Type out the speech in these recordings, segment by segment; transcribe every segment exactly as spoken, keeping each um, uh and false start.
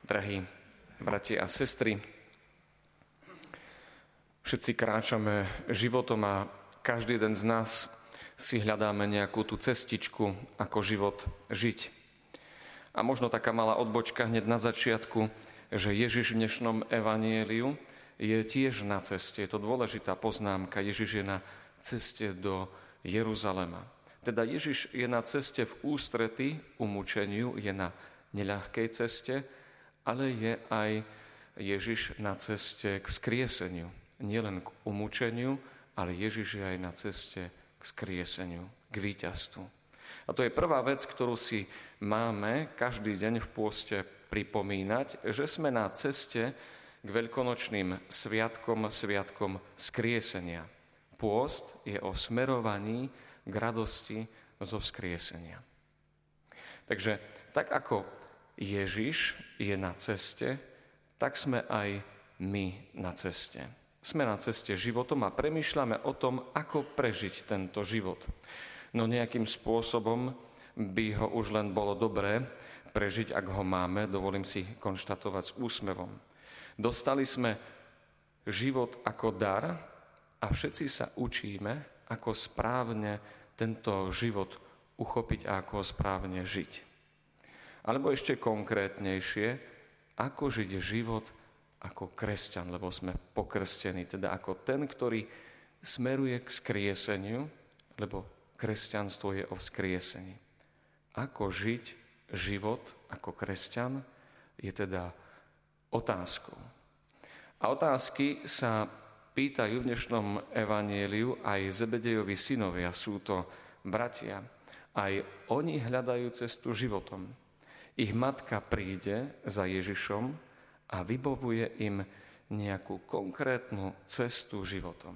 Drahí bratia a sestry, všetci kráčame životom a každý jeden z nás si hľadáme nejakú tú cestičku, ako život žiť. A možno taká malá odbočka hneď na začiatku, že Ježiš v dnešnom evanjeliu je tiež na ceste. Je to dôležitá poznámka. Ježiš je na ceste do Jeruzalema. Teda Ježiš je na ceste v ústrety umúčeniu, je na neľahkej ceste, ale je aj Ježiš na ceste k vzkrieseniu. Nielen k umúčeniu, ale Ježiš je aj na ceste k vzkrieseniu, k víťazstvu. A to je prvá vec, ktorú si máme každý deň v pôste pripomínať, že sme na ceste k veľkonočným sviatkom, sviatkom vzkriesenia. Pôst je o smerovaní k radosti zo vzkriesenia. Takže tak ako Ježiš je na ceste, tak sme aj my na ceste. Sme na ceste životom a premýšľame o tom, ako prežiť tento život. No nejakým spôsobom by ho už len bolo dobré prežiť, ak ho máme, dovolím si konštatovať s úsmevom. Dostali sme život ako dar a všetci sa učíme, ako správne tento život uchopiť a ako správne žiť. Alebo ešte konkrétnejšie, ako žiť život ako kresťan, lebo sme pokrstení, teda ako ten, ktorý smeruje k skrieseniu, lebo kresťanstvo je o vzkriesení. Ako žiť život ako kresťan je teda otázkou. A otázky sa pýtajú v dnešnom evanjeliu aj Zebedejovi synovia, sú to bratia. Aj oni hľadajú cestu životom. Ich matka príde za Ježišom a vybavuje im nejakú konkrétnu cestu životom.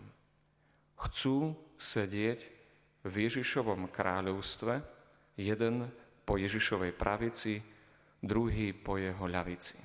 Chcú sedieť v Ježišovom kráľovstve, jeden po Ježišovej pravici, druhý po jeho ľavici.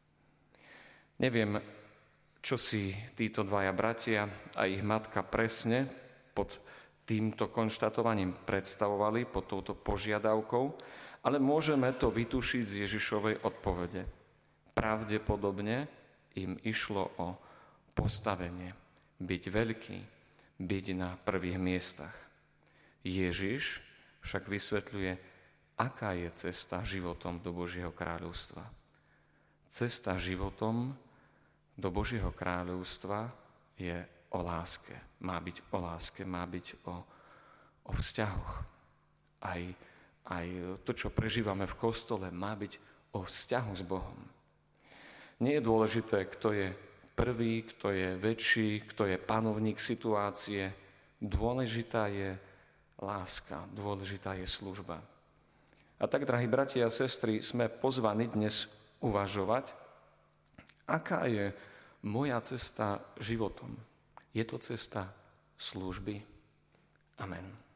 Neviem, čo si títo dvaja bratia a ich matka presne pod týmto konštatovaním predstavovali, pod touto požiadavkou, ale môžeme to vytušiť z Ježišovej odpovede. Pravdepodobne im išlo o postavenie, byť veľký, byť na prvých miestach. Ježiš však vysvetľuje, aká je cesta životom do Božieho kráľovstva. Cesta životom do Božieho kráľovstva je o láske. Má byť o láske, má byť o, o vzťahoch. Aj Aj to, čo prežívame v kostole, má byť o vzťahu s Bohom. Nie je dôležité, kto je prvý, kto je väčší, kto je panovník situácie. Dôležitá je láska, dôležitá je služba. A tak, drahí bratia a sestry, sme pozvaní dnes uvažovať, aká je moja cesta životom. Je to cesta služby? Amen.